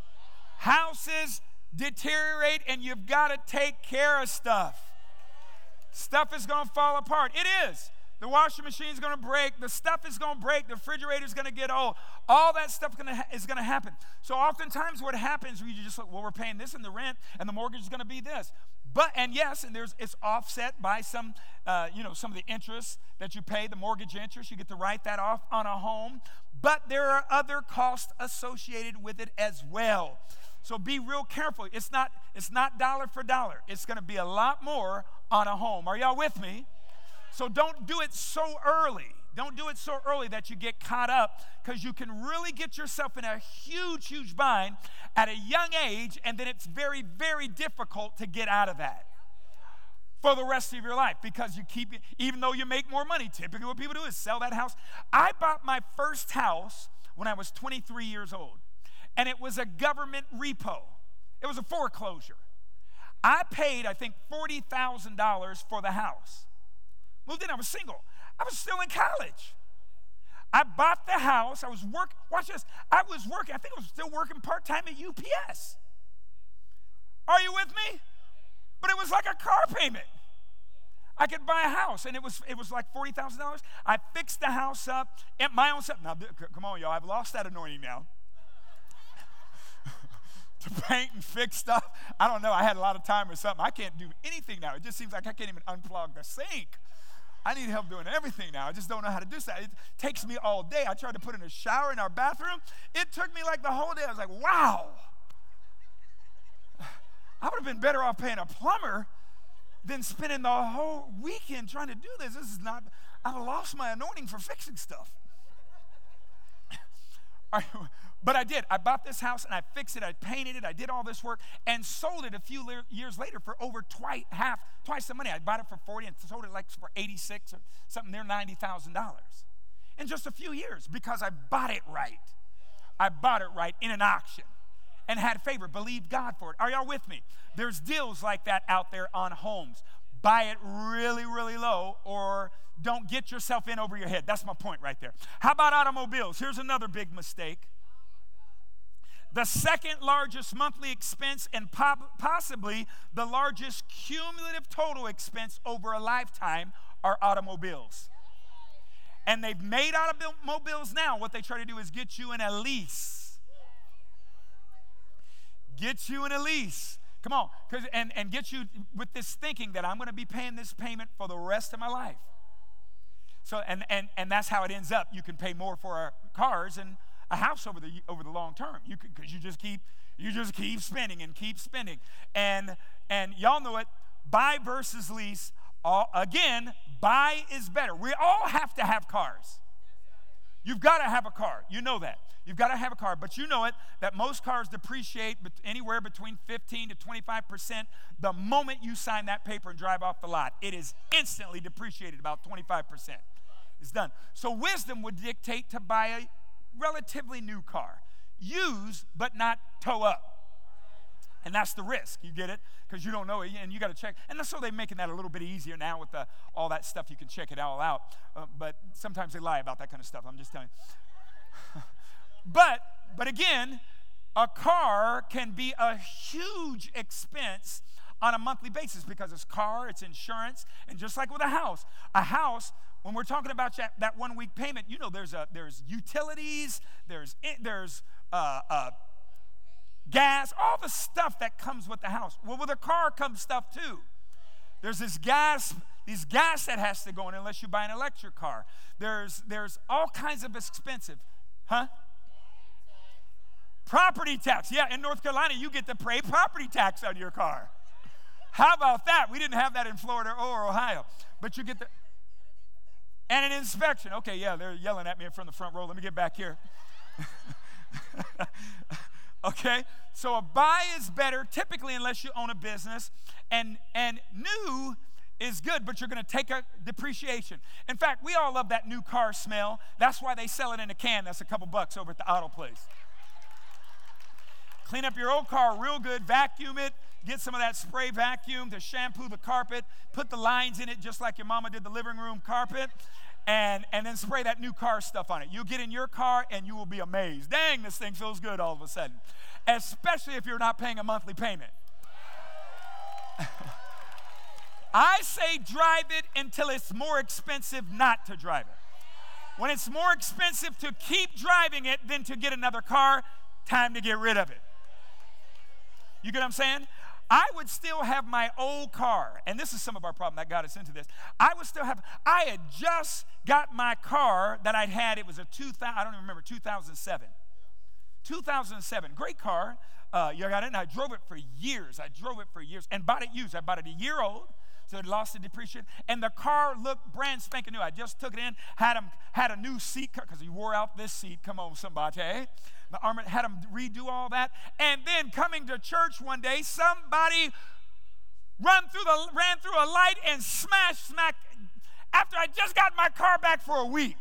Houses deteriorate, and you've got to take care of stuff. Stuff is going to fall apart. It is. The washing machine is going to break. The stuff is going to break. The refrigerator is going to get old. All that stuff gonna ha- is going to happen. So oftentimes what happens, we just look, well, we're paying this in the rent, and the mortgage is going to be this. But, and yes, and there's it's offset by some, uh, you know, some of the interest that you pay, the mortgage interest. You get to write that off on a home. But there are other costs associated with it as well. So be real careful. It's not, it's not dollar for dollar. It's going to be a lot more on a home. Are y'all with me? So don't do it so early. Don't do it so early that you get caught up, because you can really get yourself in a huge, huge bind at a young age, and then it's very, very difficult to get out of that for the rest of your life, because you keep, even though you make more money, typically what people do is sell that house. I bought my first house when I was twenty-three years old. And it was a government repo. It was a foreclosure. I paid, I think, forty thousand dollars for the house. Moved in, I was single. I was still in college. I bought the house. I was working, watch this. I was working, I think I was still working part-time at U P S. Are you with me? But it was like a car payment. I could buy a house, and it was it was like forty thousand dollars. I fixed the house up at my own stuff. Now, come on, y'all. I've lost that anointing now. To paint and fix stuff. I don't know. I had a lot of time or something. I can't do anything now. It just seems like I can't even unplug the sink. I need help doing everything now. I just don't know how to do that. It takes me all day. I tried to put in a shower in our bathroom. It took me like the whole day. I was like, wow. I would have been better off paying a plumber than spending the whole weekend trying to do this. This is not, I've lost my anointing for fixing stuff. But I did. I bought this house and I fixed it. I painted it. I did all this work and sold it a few le- years later for over twice, half, twice the money. I bought it for forty and sold it like for eighty-six or something near ninety thousand dollars in just a few years because I bought it right. I bought it right in an auction and had favor. Believed God for it. Are y'all with me? There's deals like that out there on homes. Buy it really, really low or don't get yourself in over your head. That's my point right there. How about automobiles? Here's another big mistake. The second largest monthly expense and possibly the largest cumulative total expense over a lifetime are automobiles. And they've made automobiles now. What they try to do is get you in a lease. Get you in a lease. Come on. Cause, and, and get you with this thinking that I'm going to be paying this payment for the rest of my life. So, and, and, and that's how it ends up. You can pay more for our cars and a house over the over the long term. You could, because you just keep you just keep spending and keep spending. And and y'all know it. Buy versus lease. All, again, buy is better. We all have to have cars. You've got to have a car. You know that. You've got to have a car. But you know it that most cars depreciate anywhere between fifteen to twenty-five percent the moment you sign that paper and drive off the lot. It is instantly depreciated about twenty-five percent. It's done. So wisdom would dictate to buy a relatively new car. Use, but not tow up. And that's the risk. You get it? Because you don't know it, and you got to check. And so they're making that a little bit easier now with the, all that stuff. You can check it all out. Uh, but sometimes they lie about that kind of stuff. I'm just telling you. but, but again, a car can be a huge expense on a monthly basis because it's car, it's insurance, and just like with a house, a house, when we're talking about that, that one week payment, you know, there's a there's utilities, there's there's uh, uh, gas, all the stuff that comes with the house. Well, with a car comes stuff too. There's this gas, these gas that has to go in unless you buy an electric car. There's there's all kinds of expensive, huh? Property tax. Yeah, in North Carolina, you get to pay property tax on your car. How about that? We didn't have that in Florida or Ohio, but you get the. And an inspection. Okay, yeah, they're yelling at me from the front row. Let me get back here. Okay, so a buy is better, typically unless you own a business. And, and new is good, but you're going to take a depreciation. In fact, we all love that new car smell. That's why they sell it in a can. That's a couple bucks over at the auto place. Clean up your old car real good, vacuum it, get some of that spray vacuum to shampoo the carpet, put the lines in it just like your mama did the living room carpet, and, and then spray that new car stuff on it. You'll get in your car and you will be amazed. Dang, this thing feels good all of a sudden, especially if you're not paying a monthly payment. I say drive it until it's more expensive not to drive it. When it's more expensive to keep driving it than to get another car, time to get rid of it. You get what I'm saying? I would still have my old car, and this is some of our problem that got us into this. I would still have, I had just got my car that I'd had. It was a two thousand, I don't even remember, two thousand seven. two thousand seven, great car. Uh, you got it, and I drove it for years. I drove it for years and bought it used. I bought it a year old, so it lost the depreciation. And the car looked brand spanking new. I just took it in, had him, had a new seat, because he wore out this seat. Come on, somebody. The armor had him redo all that. And then coming to church one day, somebody run through the, ran through a light and smashed, smacked, after I just got my car back for a week.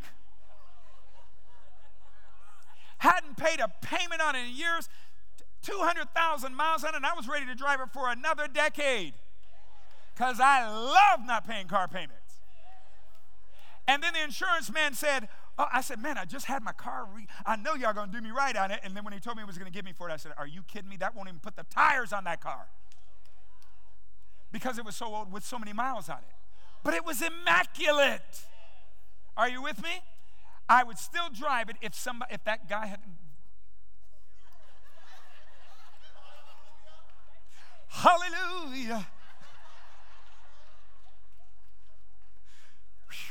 Hadn't paid a payment on it in years, two hundred thousand miles on it, and I was ready to drive it for another decade because I love not paying car payments. And then the insurance man said, oh, I said, man, I just had my car. Re- I know y'all going to do me right on it. And then when he told me he was going to give me for it, I said, are you kidding me? That won't even put the tires on that car. Because it was so old with so many miles on it. But it was immaculate. Are you with me? I would still drive it if somebody, if that guy had. Hallelujah. Whew.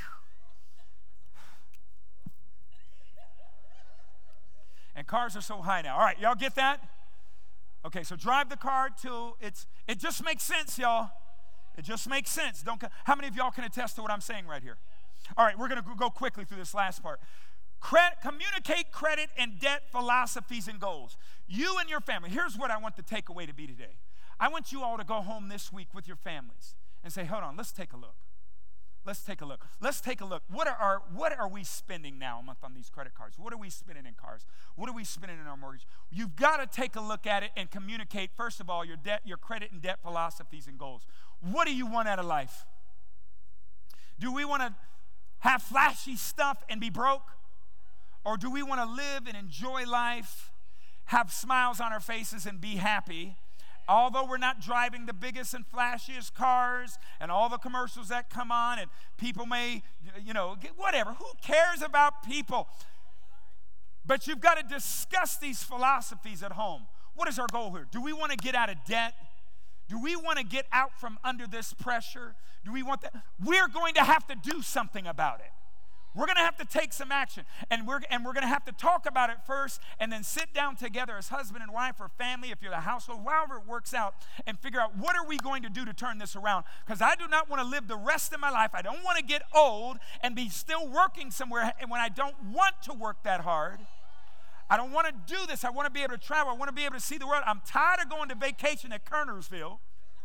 And cars are so high now. All right, y'all get that? Okay, so drive the car till it's, it just makes sense, y'all. It just makes sense. Don't. How many of y'all can attest to what I'm saying right here? All right, we're going to go quickly through this last part. Credit, communicate credit and debt philosophies and goals. You and your family. Here's what I want the takeaway to be today. I want you all to go home this week with your families and say, hold on, let's take a look. Let's take a look. Let's take a look. What are our, what are we spending now a month on these credit cards? What are we spending in cars? What are we spending in our mortgage? You've got to take a look at it and communicate, first of all, your debt, your credit and debt philosophies and goals. What do you want out of life? Do we want to have flashy stuff and be broke? Or do we want to live and enjoy life, have smiles on our faces and be happy? Although we're not driving the biggest and flashiest cars and all the commercials that come on, and people may, you know, whatever. Who cares about people? But you've got to discuss these philosophies at home. What is our goal here? Do we want to get out of debt? Do we want to get out from under this pressure? Do we want that? We're going to have to do something about it. We're going to have to take some action, and we're, and we're going to have to talk about it first and then sit down together as husband and wife or family, if you're the household, however it works out, and figure out what are we going to do to turn this around, because I do not want to live the rest of my life. I don't want to get old and be still working somewhere when I don't want to work that hard. I don't want to do this. I want to be able to travel. I want to be able to see the world. I'm tired of going to vacation at Kernersville.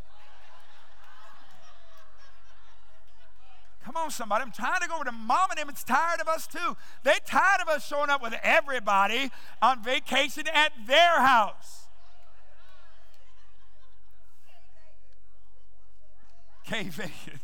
Come on, somebody. I'm tired of going to mom and them. It's tired of us too. They tired of us showing up with everybody on vacation at their house. K-Vegas.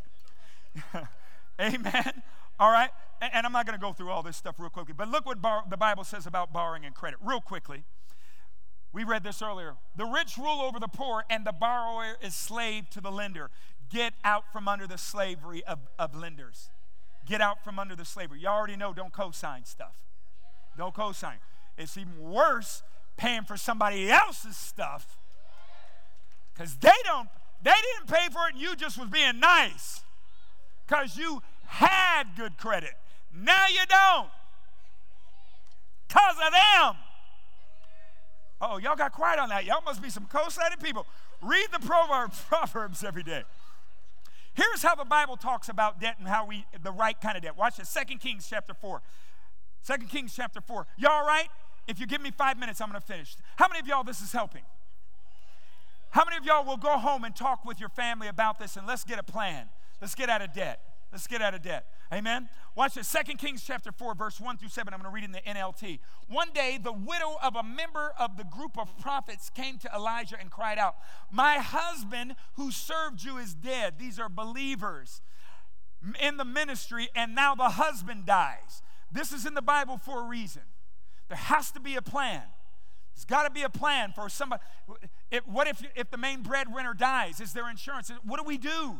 Amen. All right. And, and I'm not going to go through all this stuff real quickly, but look what bar- the Bible says about borrowing and credit real quickly. We read this earlier. The rich rule over the poor, and the borrower is slave to the lender. Get out from under the slavery of, of lenders. Get out from under the slavery. You already know, don't co-sign stuff. Don't co-sign. It's even worse paying for somebody else's stuff, because they don't, they didn't pay for it and you just was being nice because you had good credit. Now you don't because of them. Oh, y'all got quiet on that. Y'all must be some co-signing people. Read the Proverbs, Proverbs every day. Here's how the Bible talks about debt and how we, the right kind of debt. Watch this, Second Kings chapter four. Second Kings chapter four. Y'all all right? If you give me five minutes, I'm going to finish. How many of y'all this is helping? How many of y'all will go home and talk with your family about this and let's get a plan? Let's get out of debt. Let's get out of debt. Amen? Watch this. Second Kings chapter four, verse one through seven. I'm going to read in the N L T. One day, the widow of a member of the group of prophets came to Elijah and cried out, "My husband who served you is dead." These are believers in the ministry, and now the husband dies. This is in the Bible for a reason. There has to be a plan. There's got to be a plan for somebody. It, what if, if the main breadwinner dies? Is there insurance? What do we do?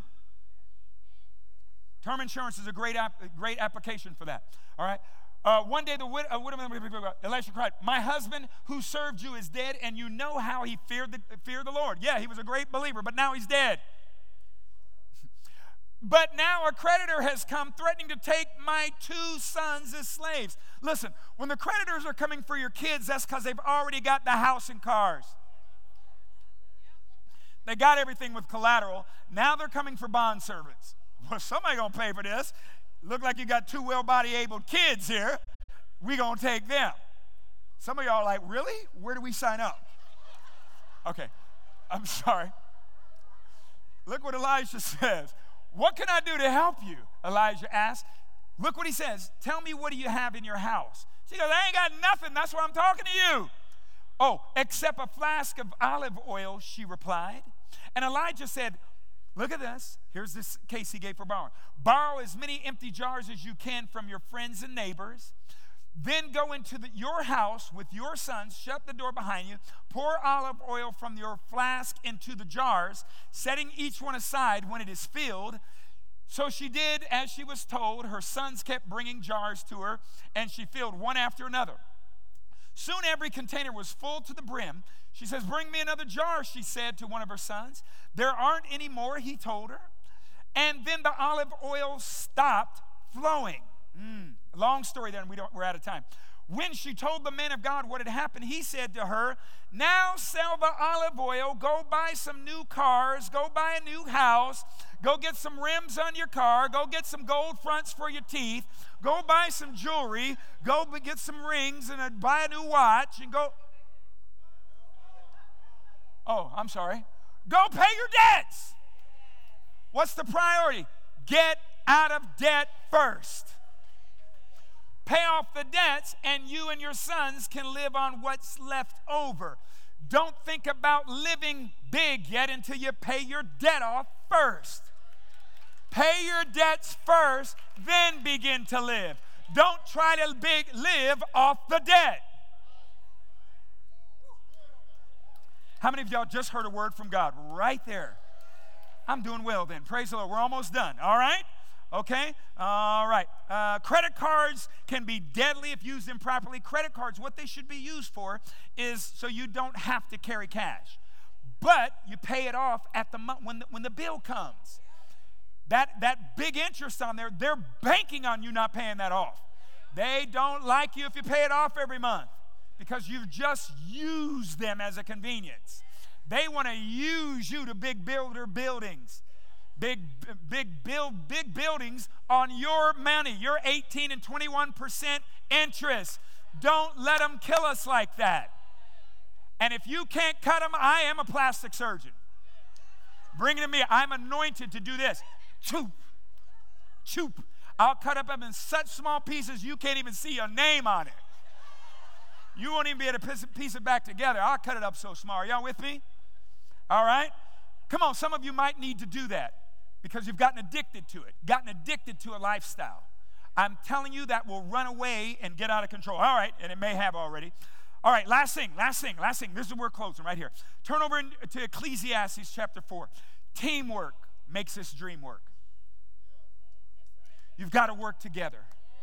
Term insurance is a great, ap- great application for that. All right. Uh, one day the widow, uh, Elisha cried, "My husband who served you is dead, and you know how he feared the, feared the Lord." Yeah, he was a great believer, but now he's dead. "But now a creditor has come threatening to take my two sons as slaves." Listen, when the creditors are coming for your kids, that's because they've already got the house and cars. They got everything with collateral. Now they're coming for bond servants. Well, somebody gonna pay for this. Look like you got two well-body able kids here. We gonna take them. Some of y'all are like, really? Where do we sign up? Okay, I'm sorry. Look what Elijah says. "What can I do to help you?" Elijah asked. Look what he says. "Tell me, what do you have in your house?" She goes, "I ain't got nothing. That's why I'm talking to you." "Oh, except a flask of olive oil," she replied. And Elijah said, look at this. Here's this case he gave for borrowing. "Borrow as many empty jars as you can from your friends and neighbors. Then go into the, your house with your sons, shut the door behind you, pour olive oil from your flask into the jars, setting each one aside when it is filled." So she did as she was told. Her sons kept bringing jars to her, and she filled one after another. Soon every container was full to the brim. She says, "Bring me another jar," she said to one of her sons. "There aren't any more," he told her. And then the olive oil stopped flowing. Mm, long story there, and we don't, we're out of time. When she told the man of God what had happened, he said to her, now sell the olive oil, go buy some new cars, go buy a new house, go get some rims on your car, go get some gold fronts for your teeth, go buy some jewelry, go get some rings and uh, buy a new watch, and go. Oh, I'm sorry. Go pay your debts. What's the priority? Get out of debt first. Pay off the debts, and you and your sons can live on what's left over. Don't think about living big yet until you pay your debt off first. Pay your debts first, then begin to live. Don't try to big, live off the debt. How many of y'all just heard a word from God right there? I'm doing well then. Praise the Lord. We're almost done. All right? Okay? All right. Uh, credit cards can be deadly if used improperly. Credit cards, what they should be used for is so you don't have to carry cash. But you pay it off at the when the, when the bill comes. That, that big interest on there, they're banking on you not paying that off. They don't like you if you pay it off every month because you've just used them as a convenience. They want to use you to big builder buildings. Big, big build, big buildings on your money. Your eighteen and twenty-one percent interest. Don't let them kill us like that. And if you can't cut them, I am a plastic surgeon. Bring it to me. I'm anointed to do this. Choop, choop. I'll cut up them in such small pieces you can't even see your name on it. You won't even be able to piece it back together. I'll cut it up so small. Are y'all with me? All right? Come on, some of you might need to do that because you've gotten addicted to it, gotten addicted to a lifestyle. I'm telling you that will run away and get out of control. All right, and it may have already. All right, last thing, last thing, last thing. This is where we're closing right here. Turn over to Ecclesiastes chapter four. Teamwork makes this dream work. You've got to work together.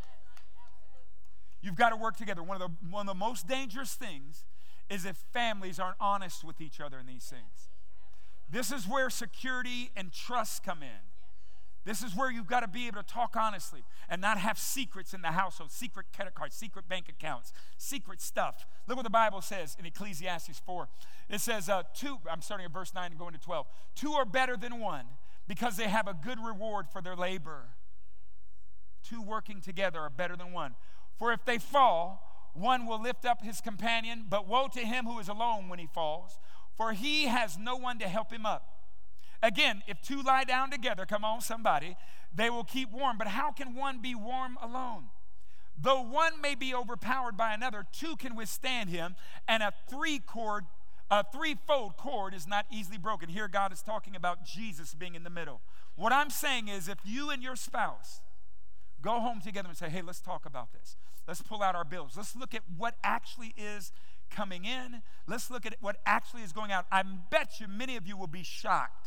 You've got to work together. One of the, one of the most dangerous things is if families aren't honest with each other in these things. This is where security and trust come in. This is where you've got to be able to talk honestly and not have secrets in the household, secret credit cards, secret bank accounts, secret stuff. Look what the Bible says in Ecclesiastes four. It says, uh, two, I'm starting at verse nine and going to twelve. Two are better than one because they have a good reward for their labor. Two working together are better than one. For if they fall, one will lift up his companion, but woe to him who is alone when he falls, for he has no one to help him up. Again, if two lie down together, come on somebody, they will keep warm. But how can one be warm alone? Though one may be overpowered by another, two can withstand him, and a three cord, a threefold cord is not easily broken. Here God is talking about Jesus being in the middle. What I'm saying is if you and your spouse go home together and say, hey, let's talk about this. Let's pull out our bills. Let's look at what actually is coming in. Let's look at what actually is going out. I bet you many of you will be shocked.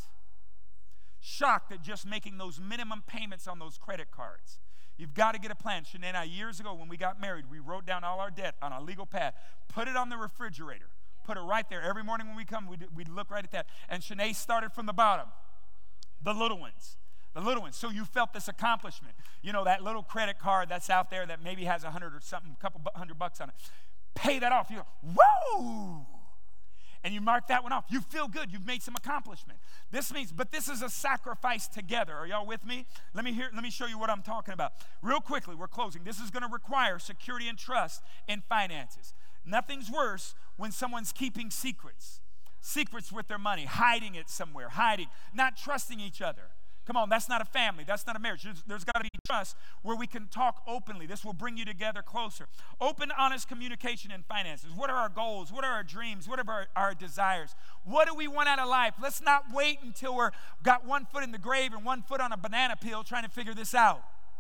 Shocked at just making those minimum payments on those credit cards. You've got to get a plan. Shanae and I, years ago when we got married, we wrote down all our debt on a legal pad, put it on the refrigerator, put it right there. Every morning when we come, we'd, we'd look right at that. And Shanae started from the bottom, the little ones. The little ones. So you felt this accomplishment. You know, that little credit card that's out there that maybe has a hundred or something, a couple hundred bucks on it. Pay that off. You go, whoa! And you mark that one off. You feel good. You've made some accomplishment. This means, but this is a sacrifice together. Are y'all with me? Let me hear, let me show you what I'm talking about. Real quickly, we're closing. This is going to require security and trust in finances. Nothing's worse when someone's keeping secrets. Secrets with their money, hiding it somewhere, hiding, not trusting each other. Come on, that's not a family. That's not a marriage. There's, there's got to be trust where we can talk openly. This will bring you together closer. Open, honest communication in finances. What are our goals? What are our dreams? What are our, our desires? What do we want out of life? Let's not wait until we're got one foot in the grave and one foot on a banana peel trying to figure this out.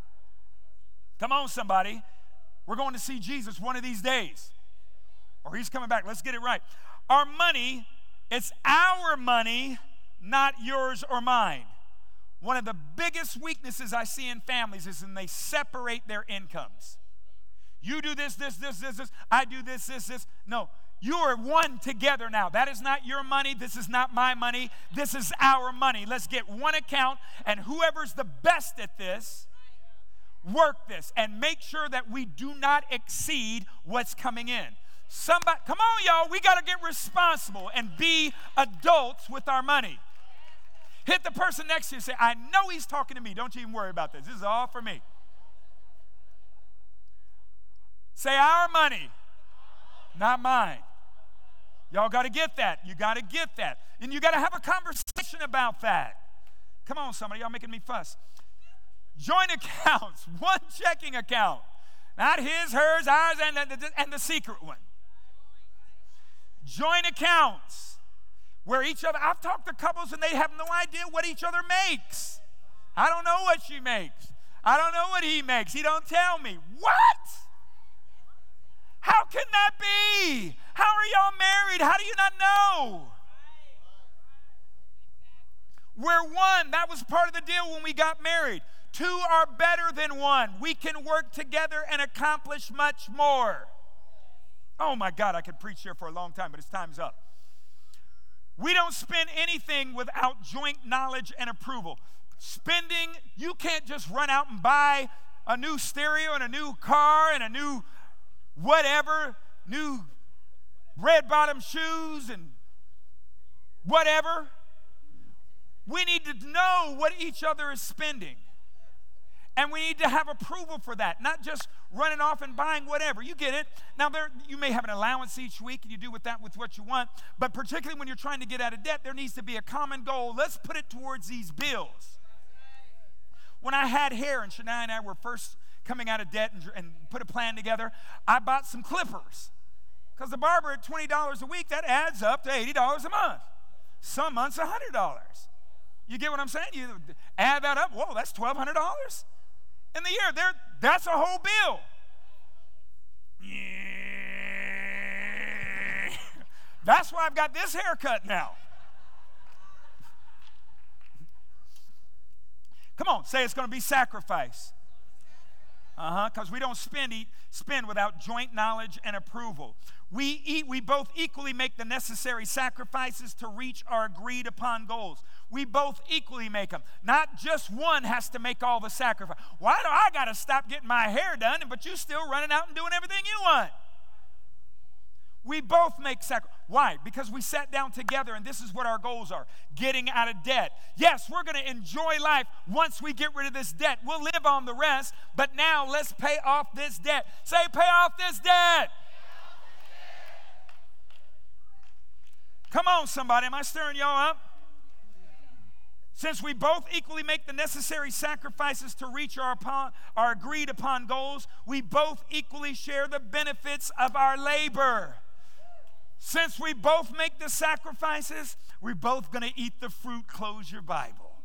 Come on, somebody. We're going to see Jesus one of these days. Or he's coming back. Let's get it right. Our money, it's our money, not yours or mine. One of the biggest weaknesses I see in families is when they separate their incomes. You do this, this, this, this, this. I do this, this, this. No, you are one together now. That is not your money. This is not my money. This is our money. Let's get one account, and whoever's the best at this work this and make sure that we do not exceed what's coming in. Somebody, come on, y'all, we got to get responsible and be adults with our money. Hit the person next to you and say, I know he's talking to me. Don't you even worry about this. This is all for me. Say, our money, not mine. Y'all got to get that. You got to get that. And you got to have a conversation about that. Come on, somebody. Y'all making me fuss. Joint accounts. One checking account. Not his, hers, ours, and the, and the secret one. Joint accounts. Where each other, I've talked to couples and they have no idea what each other makes. I don't know what she makes. I don't know what he makes. He don't tell me. What? How can that be? How are y'all married? How do you not know? We're one. That was part of the deal when we got married. Two are better than one. We can work together and accomplish much more. Oh my God, I could preach here for a long time, but it's time's up. We don't spend anything without joint knowledge and approval. Spending, you can't just run out and buy a new stereo and a new car and a new whatever, new red bottom shoes and whatever. We need to know what each other is spending. And we need to have approval for that, not just running off and buying whatever. You get it. Now, there, you may have an allowance each week, and you do with that with what you want. But particularly when you're trying to get out of debt, there needs to be a common goal. Let's put it towards these bills. When I had hair, and Shania and I were first coming out of debt and, and put a plan together, I bought some clippers. Because the barber at twenty dollars a week, that adds up to eighty dollars a month. Some months, one hundred dollars. You get what I'm saying? You add that up, whoa, that's twelve hundred dollars. In the year, there, that's a whole bill. Yeah. That's why I've got this haircut now. Come on, say it's going to be sacrifice. Uh-huh, because we don't spend, eat, spend without joint knowledge and approval. We eat, we both equally make the necessary sacrifices to reach our agreed upon goals. We both equally make them. Not just one has to make all the sacrifice. Why do I got to stop getting my hair done, but you still running out and doing everything you want? We both make sacrifice. Why? Because we sat down together and this is what our goals are. Getting out of debt. Yes, we're going to enjoy life once we get rid of this debt. We'll live on the rest, but now let's pay off this debt. Say, pay off this debt. Come on, somebody. Am I stirring y'all up? Since we both equally make the necessary sacrifices to reach our, upon, our agreed upon goals, we both equally share the benefits of our labor. Since we both make the sacrifices, we're both going to eat the fruit. Close your Bible.